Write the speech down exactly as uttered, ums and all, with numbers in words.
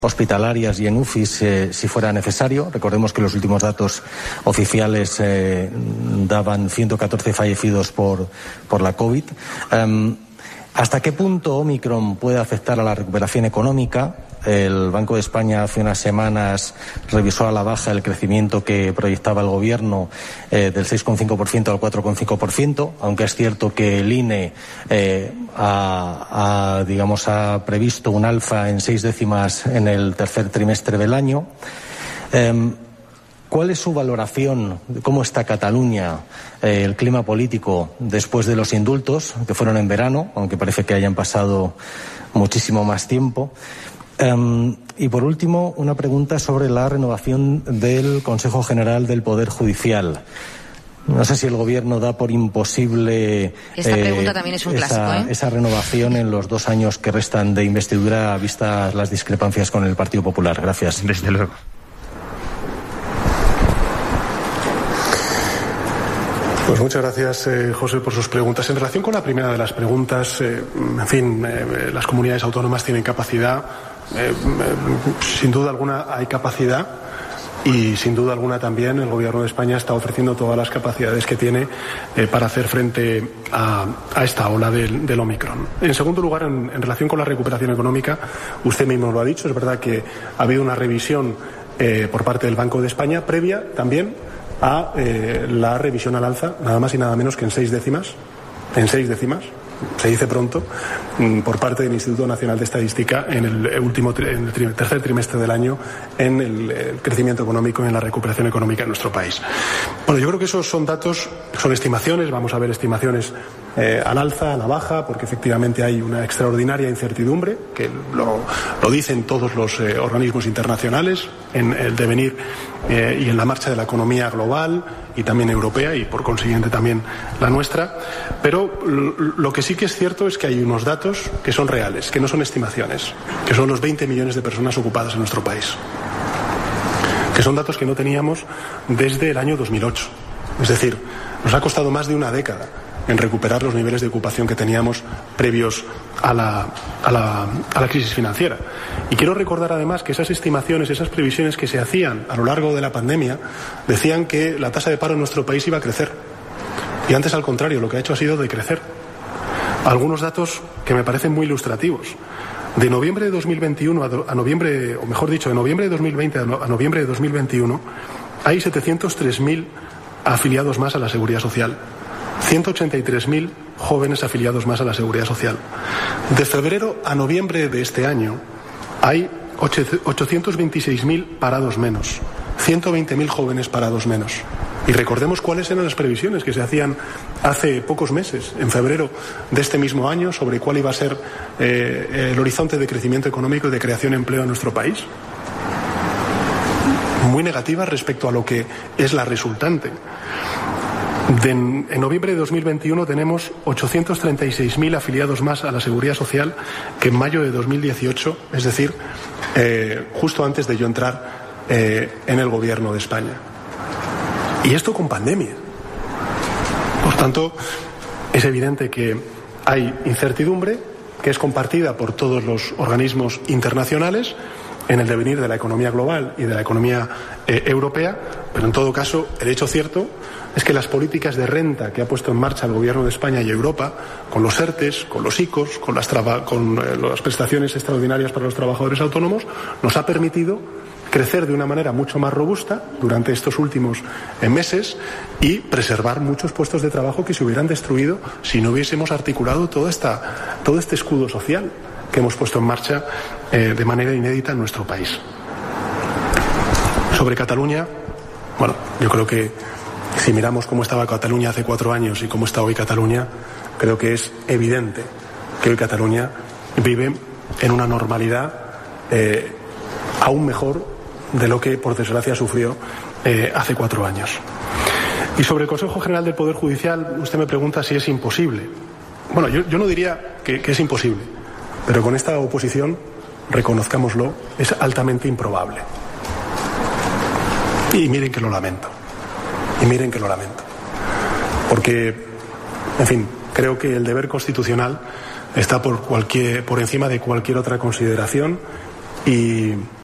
hospitalarias y en U C Is eh, si fuera necesario. Recordemos que los últimos datos oficiales eh, daban ciento catorce fallecidos por, por la COVID. Um, ¿Hasta qué punto Omicron puede afectar a la recuperación económica? El Banco de España hace unas semanas revisó a la baja el crecimiento que proyectaba el Gobierno eh, del seis coma cinco por ciento al cuatro coma cinco por ciento, aunque es cierto que el I N E eh, ha, ha, digamos, ha previsto un alza en seis décimas en el tercer trimestre del año. Eh, ¿Cuál es su valoración de cómo está Cataluña, eh, el clima político después de los indultos, que fueron en verano, aunque parece que hayan pasado muchísimo más tiempo? Um, y por último, una pregunta sobre la renovación del Consejo General del Poder Judicial. No sé si el Gobierno da por imposible Esta eh, pregunta también es un esa, clásico, ¿eh? esa renovación en los dos años que restan de investidura, vistas las discrepancias con el Partido Popular. Gracias. Desde luego. Pues muchas gracias, eh, José, por sus preguntas. En relación con la primera de las preguntas, eh, en fin, eh, las comunidades autónomas tienen capacidad. Eh, eh, sin duda alguna hay capacidad y sin duda alguna también el Gobierno de España está ofreciendo todas las capacidades que tiene eh, para hacer frente a, a esta ola del, del Omicron. En segundo lugar, en, en relación con la recuperación económica, usted mismo lo ha dicho, es verdad que ha habido una revisión eh, por parte del Banco de España previa también a eh, la revisión al alza, nada más y nada menos que en seis décimas, en seis décimas, se dice pronto, por parte del Instituto Nacional de Estadística en el último en el tri- tercer trimestre del año en el, el crecimiento económico y en la recuperación económica en nuestro país. Bueno, yo creo que esos son datos, son estimaciones, vamos a ver estimaciones eh, al alza, a la baja, porque efectivamente hay una extraordinaria incertidumbre, que lo, lo dicen todos los eh, organismos internacionales, en el devenir eh, y en la marcha de la economía global y también europea y por consiguiente también la nuestra, pero lo que sí que es cierto es que hay unos datos que son reales, que no son estimaciones, que son los veinte millones de personas ocupadas en nuestro país, que son datos que no teníamos desde el año dos mil ocho, es decir, nos ha costado más de una década en recuperar los niveles de ocupación que teníamos previos a la, a la, a la crisis financiera. Y quiero recordar además que esas estimaciones, esas previsiones que se hacían a lo largo de la pandemia, decían que la tasa de paro en nuestro país iba a crecer. Y antes, al contrario, lo que ha hecho ha sido decrecer. Algunos datos que me parecen muy ilustrativos. De noviembre de dos mil veintiuno a, do, a noviembre, o mejor dicho, de noviembre de dos mil veinte a, no, a noviembre de dos mil veintiuno, hay setecientos tres mil afiliados más a la Seguridad Social. ciento ochenta y tres mil jóvenes afiliados más a la Seguridad Social. De febrero a noviembre de este año hay ochocientos veintiséis mil parados menos, ciento veinte mil jóvenes parados menos. Y recordemos cuáles eran las previsiones que se hacían hace pocos meses, en febrero de este mismo año, sobre cuál iba a ser eh, el horizonte de crecimiento económico y de creación de empleo en nuestro país. Muy negativas respecto a lo que es la resultante. De en, en noviembre de dos mil veintiuno tenemos ochocientos treinta y seis mil afiliados más a la Seguridad Social que en mayo de dos mil dieciocho, es decir, eh, justo antes de yo entrar eh, en el Gobierno de España. Y esto con pandemia. Por tanto, es evidente que hay incertidumbre que es compartida por todos los organismos internacionales en el devenir de la economía global y de la economía eh, europea, pero en todo caso, el hecho cierto es que las políticas de renta que ha puesto en marcha el Gobierno de España y Europa, con los ERTES, con los ICOs, con las, traba, con, eh, las prestaciones extraordinarias para los trabajadores autónomos, nos ha permitido crecer de una manera mucho más robusta durante estos últimos eh, meses y preservar muchos puestos de trabajo que se hubieran destruido si no hubiésemos articulado toda esta, todo este escudo social que hemos puesto en marcha eh, de manera inédita en nuestro país. Sobre Cataluña, bueno, yo creo que si miramos cómo estaba Cataluña hace cuatro años y cómo está hoy Cataluña, creo que es evidente que hoy Cataluña vive en una normalidad eh, aún mejor de lo que, por desgracia, sufrió eh, hace cuatro años. Y sobre el Consejo General del Poder Judicial, usted me pregunta si es imposible. Bueno, yo, yo no diría que, que es imposible, pero con esta oposición, reconozcámoslo, es altamente improbable. Y miren que lo lamento. Y miren que lo lamento. Porque, en fin, creo que el deber constitucional está por, cualquier, por encima de cualquier otra consideración y